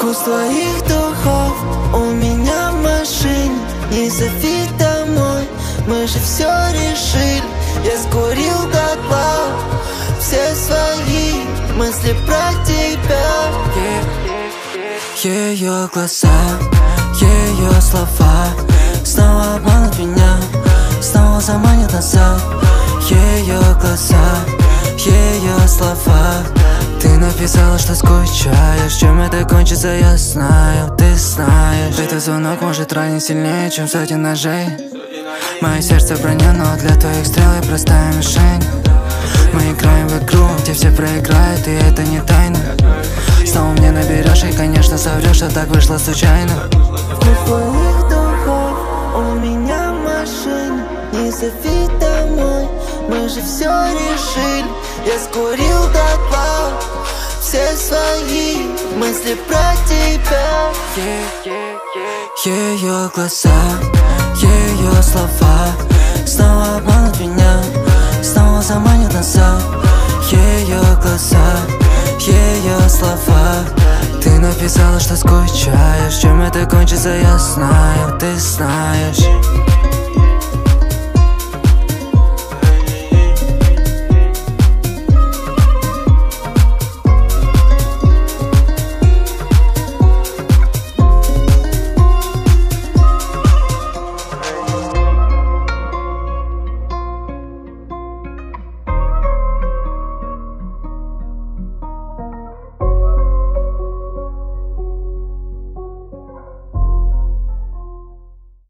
Вкус твоих духов у меня в машине. Не зови домой, мы же все решили. Я скурил дотла все свои мысли про тебя. Ее глаза, ее слова снова обманут меня, снова заманят назад. Ее глаза, ее слова. Ты написала, что скучаешь. Чем это кончится, я знаю, ты знаешь. Этот звонок может ранить сильнее, чем сотни ножей. Мое сердце броня, но для твоих стрел я простая мишень. Мы играем в игру, где все проиграют, и это не тайна. Снова мне наберешь и, конечно, соврешь, что так вышло случайно. Вкус твоих духов у меня в машине. Не зови домой, мы же все решили. Я скурил дотла все свои мысли про тебя. Ее глаза, ее слова снова обманут меня, снова заманят назад. Ее глаза, ее слова. Ты написала, что скучаешь. Чем это кончится, я знаю, ты знаешь.